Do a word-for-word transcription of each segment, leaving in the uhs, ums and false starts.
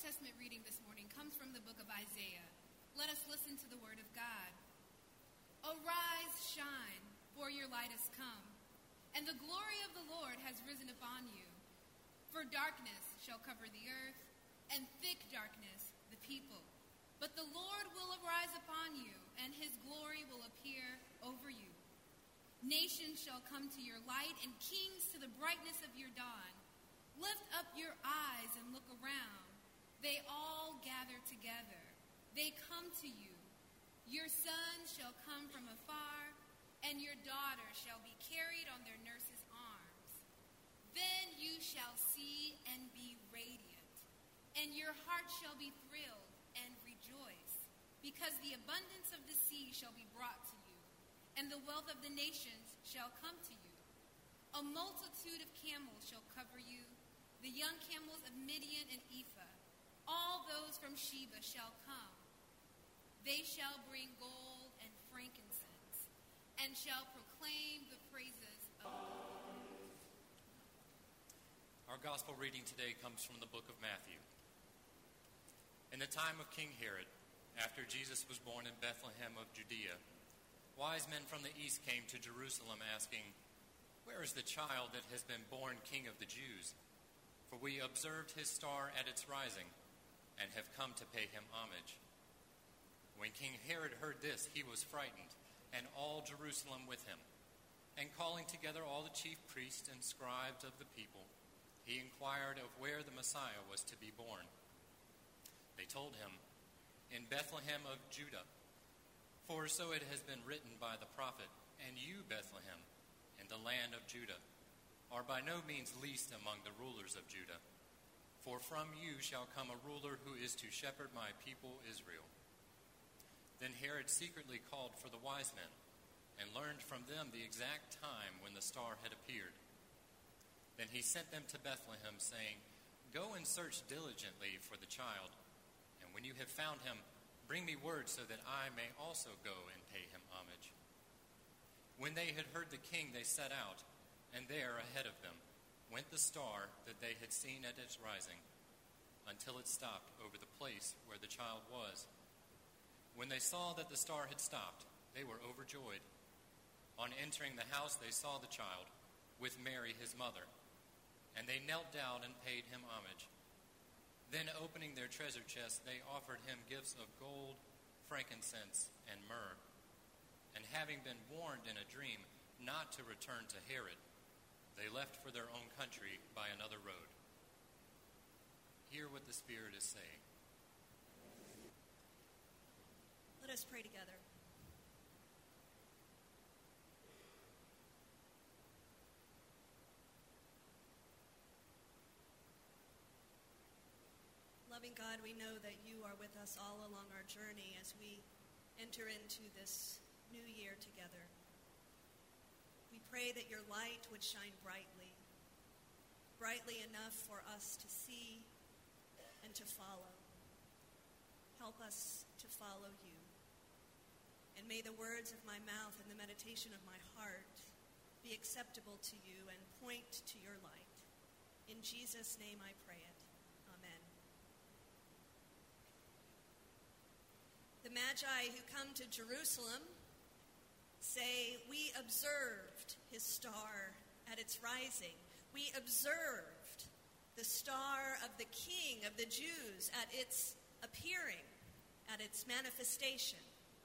Testament reading this morning comes from the book of Isaiah. Let us listen to the word of God. Arise, shine, for your light has come, and the glory of the Lord has risen upon you. For darkness shall cover the earth, and thick darkness the people. But the Lord will arise upon you, and his glory will appear over you. Nations shall come to your light, and kings to the brightness of your dawn. Lift up your eyes and look around. They all gather together. They come to you. Your sons shall come from afar, and your daughters shall be carried on their nurses' arms. Then you shall see and be radiant, and your heart shall be thrilled and rejoice, because the abundance of the sea shall be brought to you, and the wealth of the nations shall come to you. A multitude of camels shall cover you, the young camels of Midian and Ephah. All those from Sheba shall come. They shall bring gold and frankincense, and shall proclaim the praises of the Lord. Our gospel reading today comes from the book of Matthew. In the time of King Herod, after Jesus was born in Bethlehem of Judea, wise men from the east came to Jerusalem asking, "Where is the child that has been born King of the Jews? For we observed his star at its rising, and have come to pay him homage." When King Herod heard this, he was frightened, and all Jerusalem with him. And calling together all the chief priests and scribes of the people, he inquired of where the Messiah was to be born. They told him, "In Bethlehem of Judah. For so it has been written by the prophet, 'And you, Bethlehem, in the land of Judah, are by no means least among the rulers of Judah. For from you shall come a ruler who is to shepherd my people Israel.' Then Herod secretly called for the wise men, and learned from them the exact time when the star had appeared. Then he sent them to Bethlehem, saying, 'Go and search diligently for the child, and when you have found him, bring me word so that I may also go and pay him homage.' When they had heard the king, they set out, and there ahead of them went the star that they had seen at its rising, until it stopped over the place where the child was. When they saw that the star had stopped, they were overjoyed. On entering the house, they saw the child with Mary his mother, and they knelt down and paid him homage. Then, opening their treasure chests, they offered him gifts of gold, frankincense, and myrrh. And having been warned in a dream not to return to Herod, they left for their own country by another road." Hear what the Spirit is saying. Let us pray together. Loving God, we know that you are with us all along our journey as we enter into this new year together. We pray that your light would shine brightly, brightly enough for us to see and to follow. Help us to follow you. And may the words of my mouth and the meditation of my heart be acceptable to you and point to your light. In Jesus' name I pray it. Amen. The Magi who come to Jerusalem say, "We observed his star at its rising. We observed the star of the King of the Jews at its appearing, at its manifestation."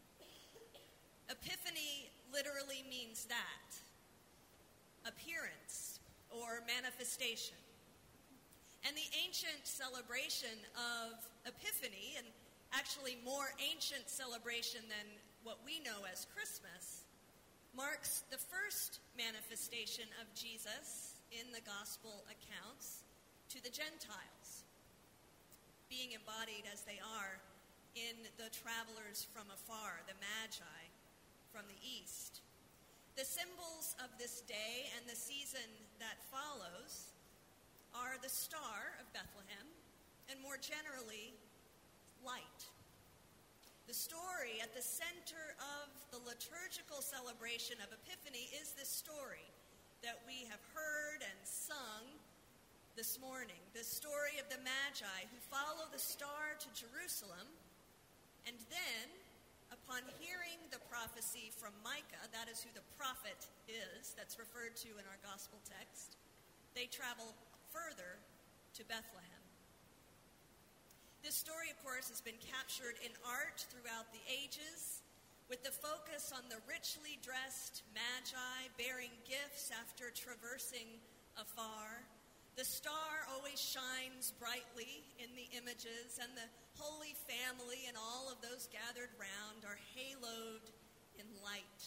Epiphany literally means that, appearance or manifestation. And the ancient celebration of Epiphany, and actually more ancient celebration than what we know as Christmas, marks the first manifestation of Jesus in the gospel accounts to the Gentiles, being embodied as they are in the travelers from afar, the Magi from the east. The symbols of this day and the season that follows are the star of Bethlehem and more generally, light. The story at the center of the liturgical celebration of Epiphany is this story that we have heard and sung this morning, the story of the Magi who follow the star to Jerusalem, and then, upon hearing the prophecy from Micah, that is who the prophet is, that's referred to in our gospel text, they travel further to Bethlehem. This story, of course, has been captured in art throughout the ages, with the focus on the richly dressed Magi bearing gifts after traversing afar. The star always shines brightly in the images, and the Holy Family and all of those gathered round are haloed in light.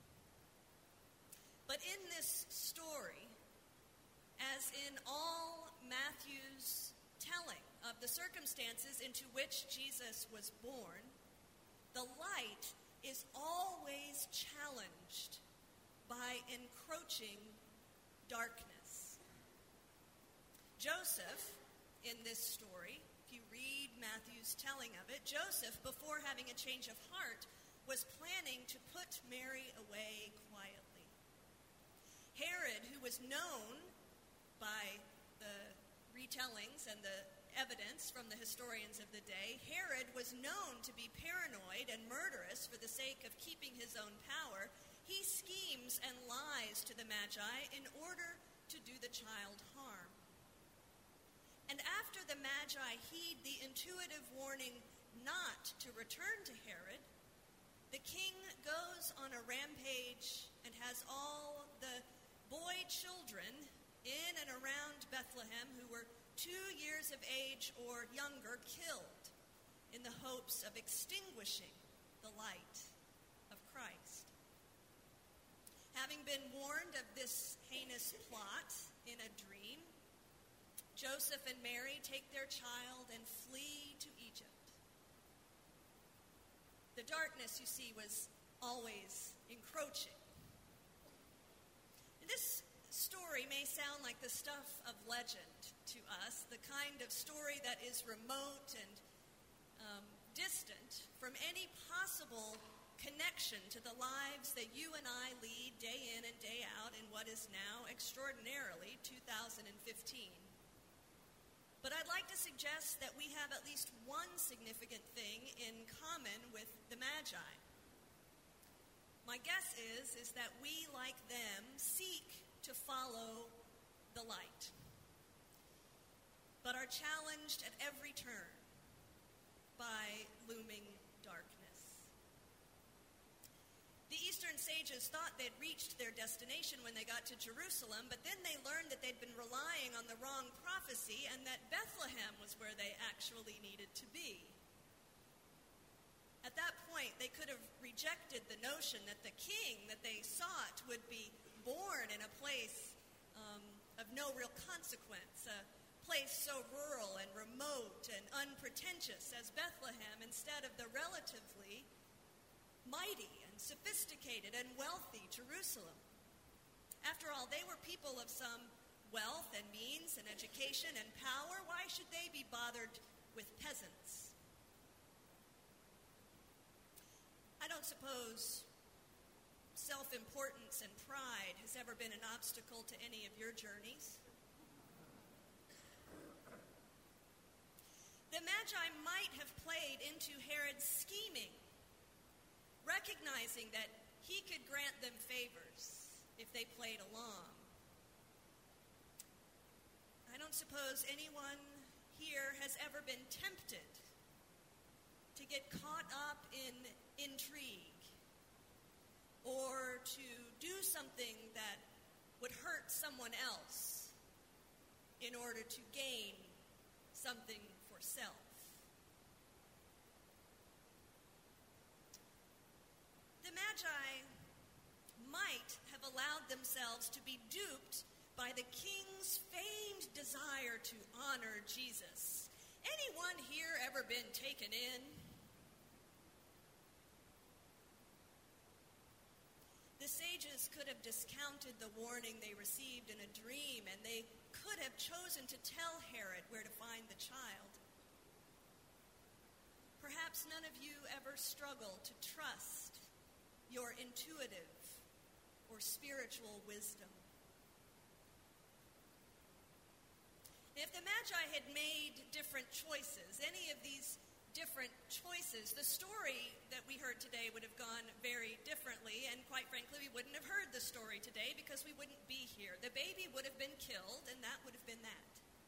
But in this story, as in all Matthew's telling of the circumstances into which Jesus was born, the light is always challenged by encroaching darkness. Joseph, in this story, if you read Matthew's telling of it, Joseph, before having a change of heart, was planning to put Mary away quietly. Herod, who was known by the retellings and the evidence from the historians of the day, Herod was known to be paranoid and murderous for the sake of keeping his own power. He schemes and lies to the Magi in order to do the child harm. And after the Magi heed the intuitive warning not to return to Herod, the king goes on a rampage and has all the boy children in and around Bethlehem who were two years of age or younger killed in the hopes of extinguishing the light of Christ. Having been warned of this heinous plot in a dream, Joseph and Mary take their child and flee to Egypt. The darkness, you see, was always encroaching. This story may sound like the stuff of legend to us, the kind of story that is remote and um, distant from any possible connection to the lives that you and I lead day in and day out in what is now extraordinarily two thousand fifteen. But I'd like to suggest that we have at least one significant thing in common with the Magi. My guess is, is that we, like them, seek to follow the light, but are challenged at every turn by looming darkness. The Eastern sages thought they'd reached their destination when they got to Jerusalem, but then they learned that they'd been relying on the wrong prophecy and that Bethlehem was where they actually needed to be. At that point, they could have rejected the notion that the king that they sought would be born in a place um, of no real consequence, a place so rural and remote and unpretentious as Bethlehem, instead of the relatively mighty and sophisticated and wealthy Jerusalem. After all, they were people of some wealth and means and education and power. Why should they be bothered with peasants? I don't suppose self-importance and pride has ever been an obstacle to any of your journeys. The Magi might have played into Herod's scheming, recognizing that he could grant them favors if they played along. I don't suppose anyone here has ever been tempted to get caught up in intrigue or to do something that would hurt someone else in order to gain something for self. The Magi might have allowed themselves to be duped by the king's famed desire to honor Jesus. Anyone here ever been taken in? The sages could have discounted the warning they received in a dream, and they could have chosen to tell Herod where to find the child. Perhaps none of you ever struggle to trust your intuitive or spiritual wisdom. If the Magi had made different choices, any of these different choices, the story that we heard today would have gone very differently, and quite frankly, we wouldn't have heard the story today because we wouldn't be here. The baby would have been killed, and that would have been that.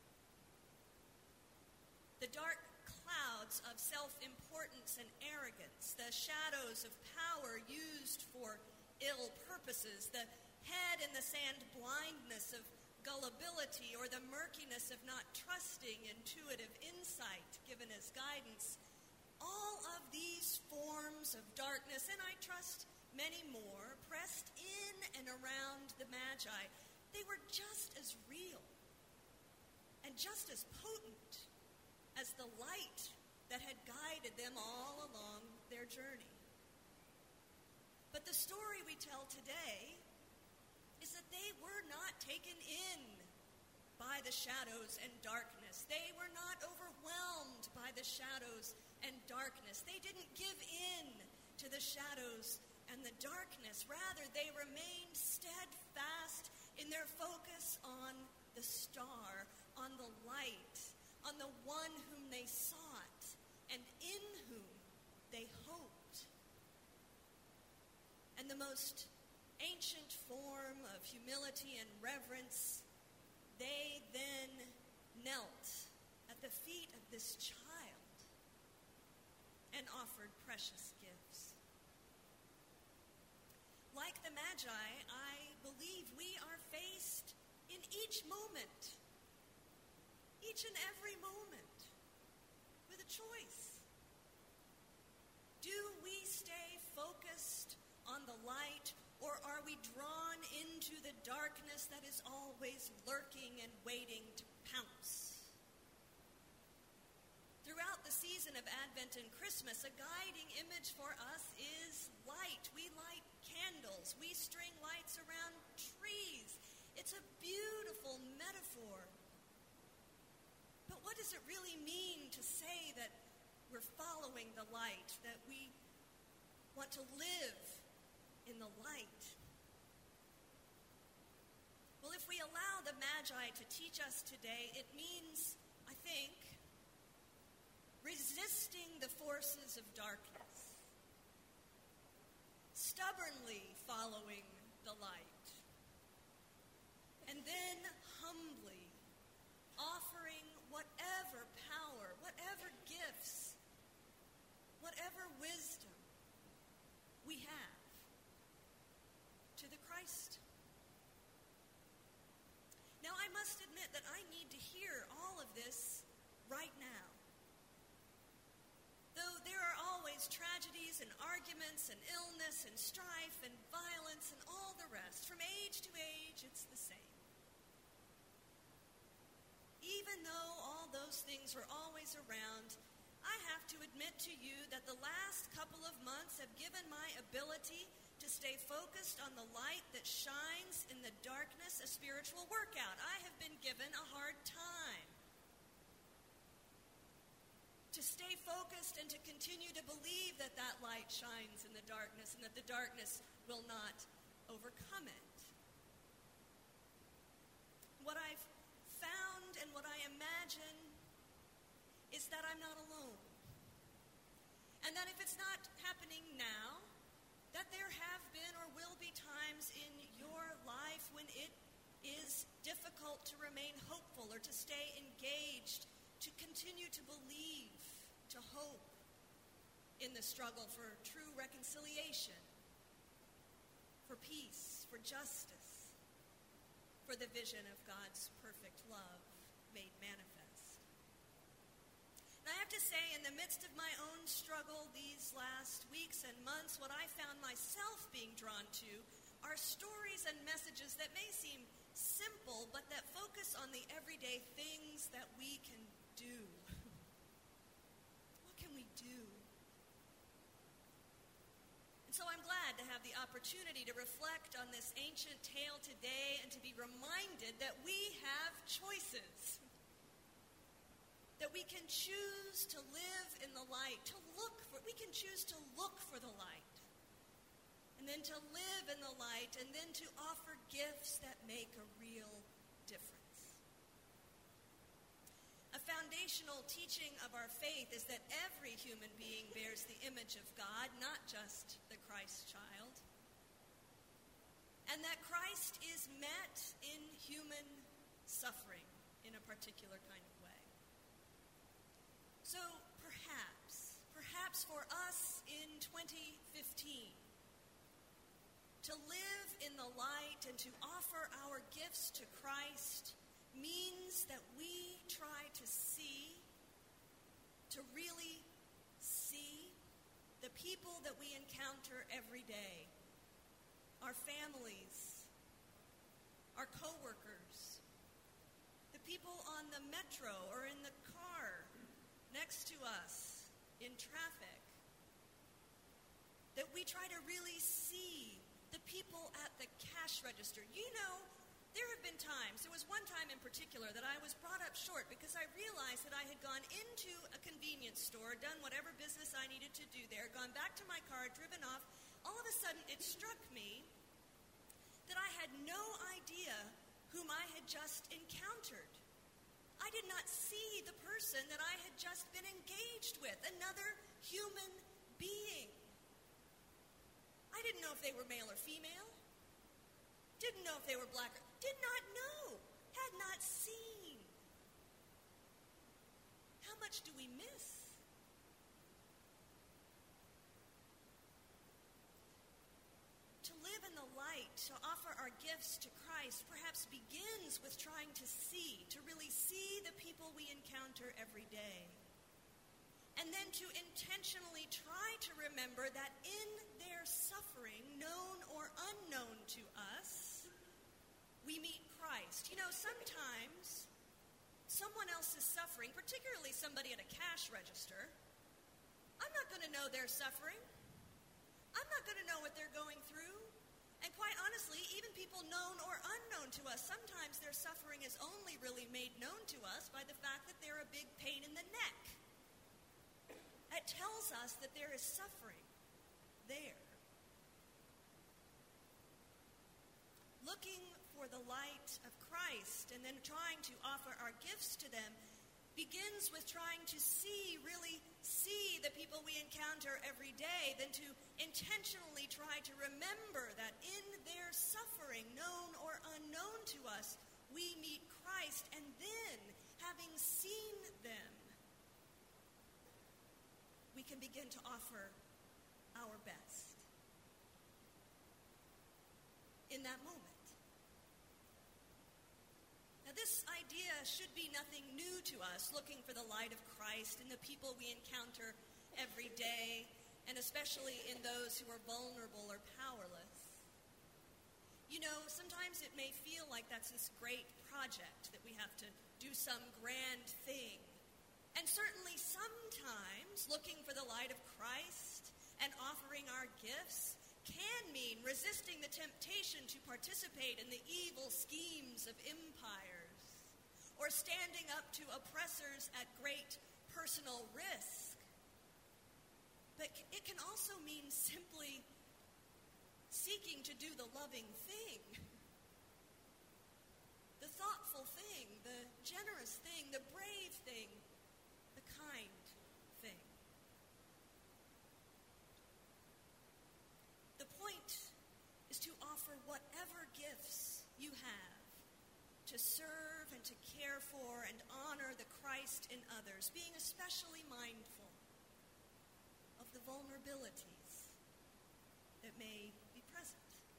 The dark clouds of self-importance and arrogance, the shadows of power used for ill purposes, the head in the sand blindness of gullibility, or the murkiness of not trusting intuitive insight given as guidance, all of these forms of darkness, and I trust many more, pressed in and around the Magi, they were just as real and just as potent as the light that had guided them all along their journey. But the story we tell today is that they were not taken in by the shadows and darkness. They were not overwhelmed by the shadows and darkness. They didn't give in to the shadows and the darkness. Rather, they remained steadfast in their focus on the star, on the light, on the one whom they sought and in whom they hoped. And the most ancient form of humility and reverence, they then knelt at the feet of this child and offered precious gifts. Like the Magi, I believe we are faced in each moment, each and every moment, with a choice. Do we stay focused on the light, or are we drawn into the darkness that is always lurking and waiting to pounce? Throughout the season of Advent and Christmas, a guiding image for us is light. We light candles. We string lights around trees. It's a beautiful metaphor. But what does it really mean to say that we're following the light, that we want to live in the light? Well, if we allow the Magi to teach us today, it means, I think, resisting the forces of darkness, stubbornly following the light, and then humbly offering whatever power, whatever gifts, whatever wisdom we have to the Christ. Now, I must admit that I need to hear all of this right now. Though there are always tragedies and arguments and illness and strife and violence and all the rest, from age to age, it's the same. Even though all those things are always around, I have to admit to you that the last couple of months have given my ability to stay focused on the light that shines in the darkness a spiritual workout. I have been given a hard time to stay focused and to continue to believe that that light shines in the darkness and that the darkness will not overcome it. What I've found and what I imagine is that I'm not alone. And that if it's not happening now, that there have been or will be times in your life when it is difficult to remain hopeful or to stay engaged, to continue to believe, to hope in the struggle for true reconciliation, for peace, for justice, for the vision of God's perfect love made manifest. And I have to say, in the midst of my own struggle these last weeks and months, what I found myself being drawn to are stories and messages that may seem simple, but that focus on the everyday things that we can do. What can we do? And so I'm glad to have the opportunity to reflect on this ancient tale today and to be reminded that we have choices. That we can choose to live in the light, to look for, we can choose to look for the light, and then to live in the light, and then to offer gifts that make a real difference. foundational teaching of our faith is that every human being bears the image of God, not just the Christ child. And that Christ is met in human suffering in a particular kind of way. So perhaps, perhaps for us in twenty fifteen, to live in the light and to offer our gifts to Christ means that we try to see, to really see the people that we encounter every day, our families, our coworkers, the people on the metro or in the car next to us in traffic, that we try to really see the people at the cash register. You know, there have been times, there was one time in particular that I was brought up short because I realized that I had gone into a convenience store, done whatever business I needed to do there, gone back to my car, driven off. All of a sudden, it struck me that I had no idea whom I had just encountered. I did not see the person that I had just been engaged with, another human being. I didn't know if they were male or female. Didn't know if they were black or... Did not know. Had not seen. How much do we miss? To live in the light, to offer our gifts to Christ, perhaps begins with trying to see, to really see the people we encounter every day. And then to intentionally try to remember that in their suffering, known or unknown to us, we meet Christ. You know, sometimes someone else is suffering, particularly somebody at a cash register. I'm not going to know their suffering. I'm not going to know what they're going through. And quite honestly, even people known or unknown to us, sometimes their suffering is only really made known to us by the fact that they're a big pain in the neck. It tells us that there is suffering there. Looking for the light of Christ and then trying to offer our gifts to them begins with trying to see, really see the people we encounter every day, then to intentionally try to remember that in their suffering, known or unknown to us, we meet Christ, and then, having seen them, we can begin to offer our best in that moment. Now, this idea should be nothing new to us, looking for the light of Christ in the people we encounter every day, and especially in those who are vulnerable or powerless. You know, sometimes it may feel like that's this great project, that we have to do some grand thing. And certainly sometimes looking for the light of Christ and offering our gifts can mean resisting the temptation to participate in the evil schemes of empires, or standing up to oppressors at great personal risk. But it can also mean simply seeking to do the loving thing, the thoughtful thing, the generous thing, the brave thing, the kind thing. The point is to offer whatever gifts you have to serve and to care for and honor the Christ in others, being especially mindful of the vulnerabilities that may be present.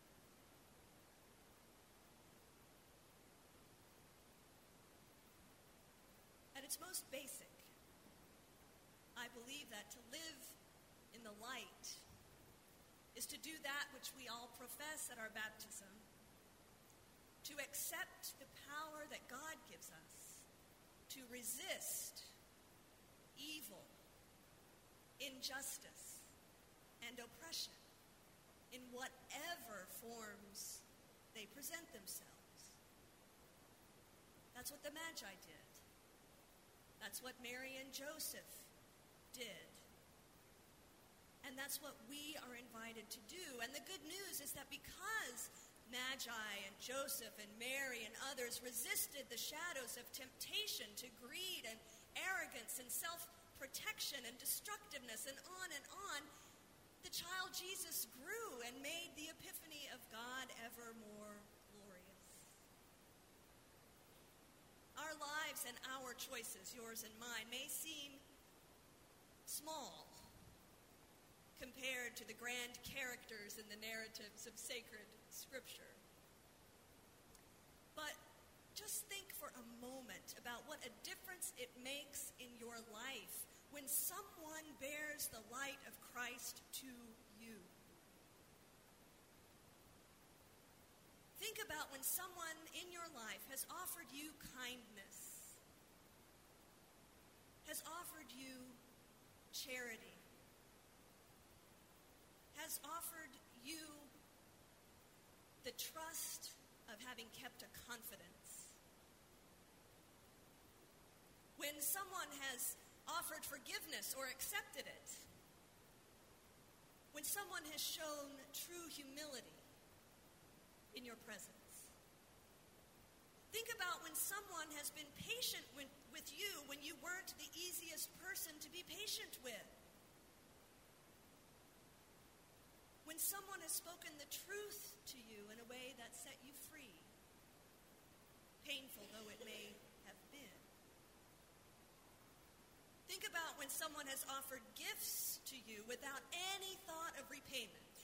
At its most basic, I believe that to live in the light is to do that which we all profess at our baptism, to accept the power that God gives us, to resist evil, injustice, and oppression in whatever forms they present themselves. That's what the Magi did. That's what Mary and Joseph did. And that's what we are invited to do. And the good news is that because Magi and Joseph and Mary and others resisted the shadows of temptation to greed and arrogance arrogance and self-protection and destructiveness and on and on, the child Jesus grew and made the epiphany of God ever more glorious. Our lives and our choices, yours and mine, may seem small compared to the grand characters in the narratives of sacred Scripture. But just think for a moment about what a difference it makes in your life when someone bears the light of Christ to you. Think about when someone in your life has offered you kindness, has offered you charity, has offered you the trust of having kept a confidence. When someone has offered forgiveness or accepted it. When someone has shown true humility in your presence. Think about when someone has been patient with, with you when you weren't the easiest person to be patient with. When someone has spoken the truth to you in a way that set you free, painful though it may have been. Think about when someone has offered gifts to you without any thought of repayment.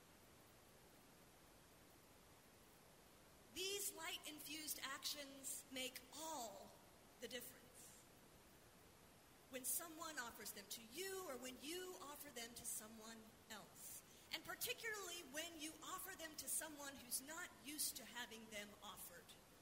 These light-infused actions make all the difference. When someone offers them to you or when you offer them to someone else. And particularly when you offer them to someone who's not used to having them offered.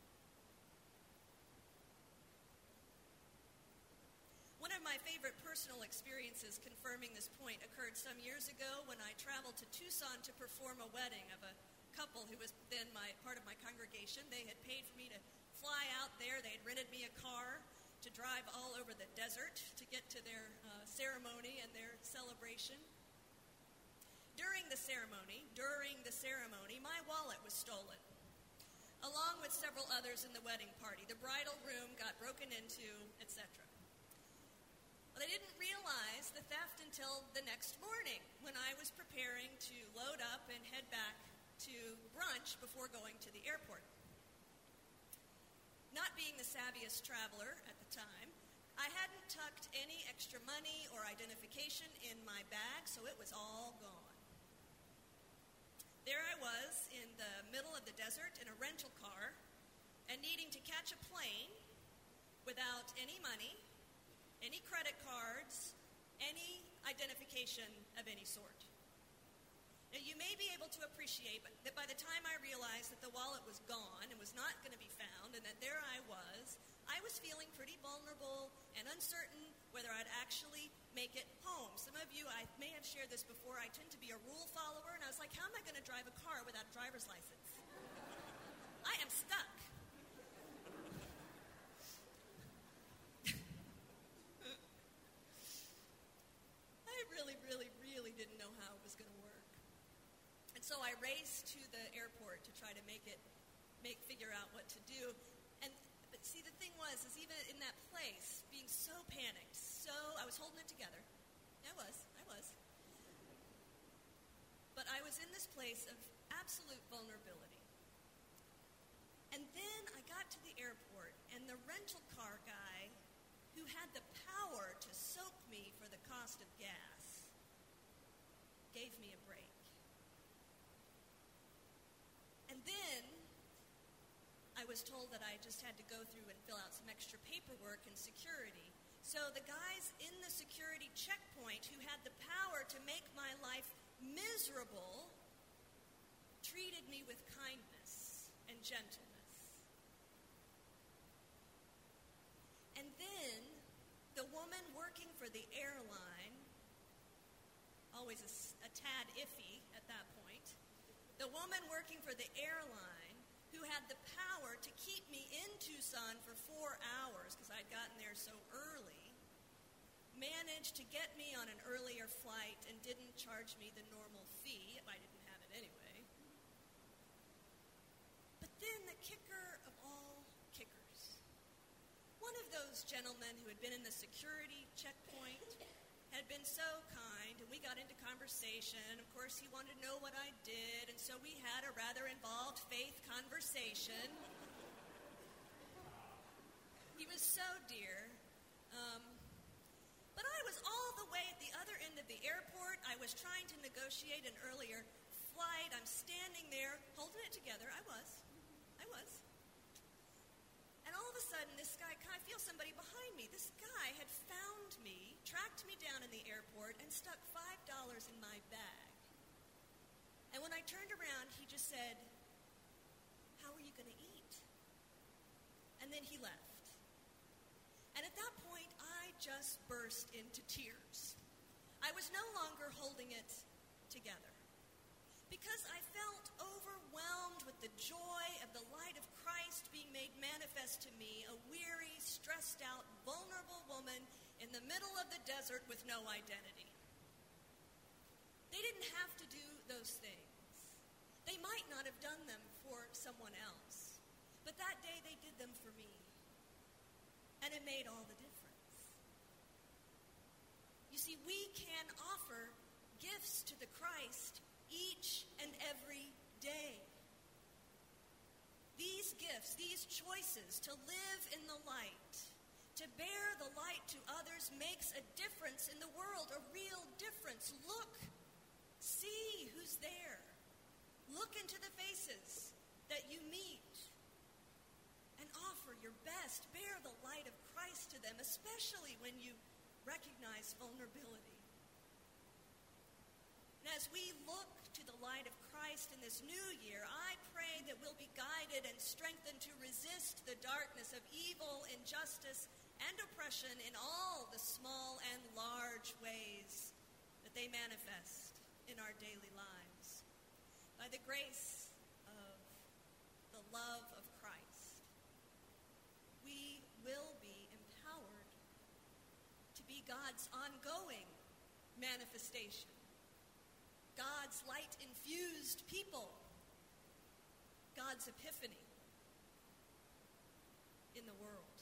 One of my favorite personal experiences confirming this point occurred some years ago when I traveled to Tucson to perform a wedding of a couple who was then my part of my congregation. They had paid for me to fly out there. They had rented me a car to drive all over the desert to get to their uh, ceremony and their celebration. During the ceremony, during the ceremony, my wallet was stolen, along with several others in the wedding party. The bridal room got broken into, et cetera. Well, I didn't realize the theft until the next morning when I was preparing to load up and head back to brunch before going to the airport. Not being the savviest traveler at the time, I hadn't tucked any extra money or identification in my bag, so it was all gone. There I was in the middle of the desert in a rental car and needing to catch a plane without any money, any credit cards, any identification of any sort. Now, you may be able to appreciate that by the time I realized that the wallet was gone and was not going to be found and that there I was, I was feeling pretty vulnerable and uncertain whether I'd actually make it home. Some of you, I may have shared this before, I tend to be a rule follower, and I was like, how am I going to drive a car without a driver's license? I am stuck. I really, really, really didn't know how it was going to work. And so I raced to the airport to try to make it, make figure out what to do. And but see, the thing was, is even in that place, being so panicked, so I was holding it together. I was, I was. But I was in this place of absolute vulnerability. And then I got to the airport, and the rental car guy, who had the power to soak me for the cost of gas, gave me a break. And then I was told that I just had to go through and fill out some extra paperwork and security. So the guys in the security checkpoint who had the power to make my life miserable treated me with kindness and gentleness. And then the woman working for the airline, always a, a tad iffy at that point, the woman working for the airline who had the power to keep me in Tucson for four hours because I'd gotten there so early, managed to get me on an earlier flight and didn't charge me the normal fee if I didn't have it anyway. But then the kicker of all kickers, one of those gentlemen who had been in the security checkpoint had been so kind, and we got into conversation. And of course, he wanted to know what I did, and so we had a rather involved faith conversation. He was so dear. Um, but I was all the way at the other end of the airport. I was trying to negotiate an earlier flight. I'm standing there holding it together. I was. I was. And all of a sudden, this guy, I feel somebody behind me. This guy had found me, tracked me down in the airport, and stuck five dollars in my bag. And when I turned around, he just said, "How are you going to eat?" And then he left. And at that point, I just burst into tears. I was no longer holding it together because I felt overwhelmed with the joy of the light of Christ being made manifest to me, a weary, stressed out, vulnerable woman in the middle of the desert with no identity. They didn't have to do those things. They might not have done them for someone else, but that day they did them for me. And it made all the difference. You see, we can offer gifts to the Christ each and every day. These gifts, these choices to live in the light, to bear the light to others makes a difference in the world, a real difference. Look, see who's there. Look into the faces that you meet. And offer your best. Bear the light of Christ to them, especially when you recognize vulnerability. And as we look to the light of Christ in this new year, I pray that we'll be guided and strengthened to resist the darkness of evil, injustice, and oppression in all the small and large ways that they manifest in our daily lives. By the grace of the love of Christ, we will be empowered to be God's ongoing manifestation, God's light-infused people, God's epiphany in the world.